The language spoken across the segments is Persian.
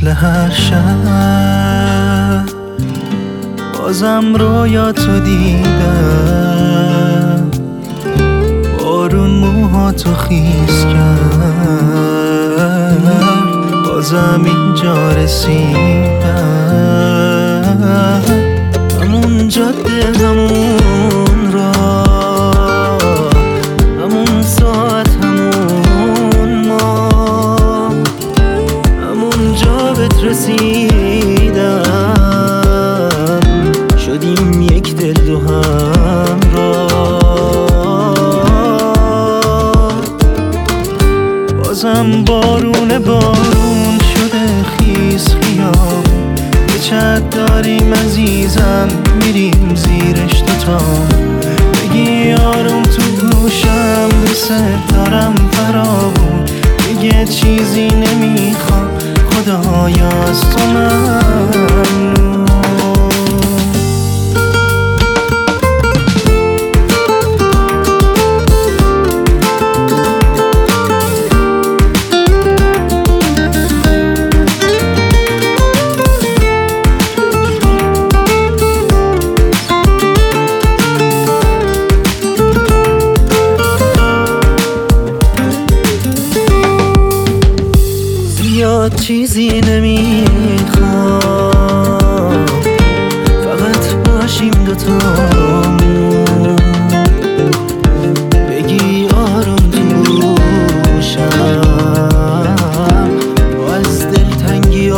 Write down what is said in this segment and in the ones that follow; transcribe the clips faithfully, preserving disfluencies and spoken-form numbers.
هر شب بازم رویا تو دیدم، بارون موهاتو خیس کرد، بازم اینجا رسیدم. همون جاده، همون راه، همون ساعت، همون ما، همون جا بهت رسیدم، شدیم یک دل دو همراه. بازم بارون بارون شده خیس خیام، یه چت داریم عزیزم میریم زیرش دوتام. بگی آروم تو گوشم دوست دارم فرامون، دیگه چیزی نمیخوام خدایا از تو ممنون. زیاد چیزی نمیخوام، فقط باشیم دوتامون. بگی آروم تو گوشم با از دلتنگی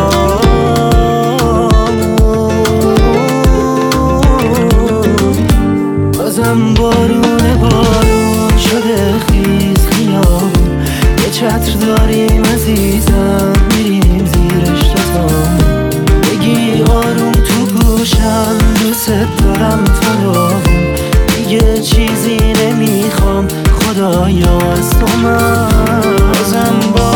آمون. بازم بارون بارون شده خیز خیام، یه چتر داریم عزیزم میریم زیرش دوتام. بگی آروم تو گوشم دوست دارم فراوون، دیگه چیزی نمیخوام خدایا از تو من. بازم با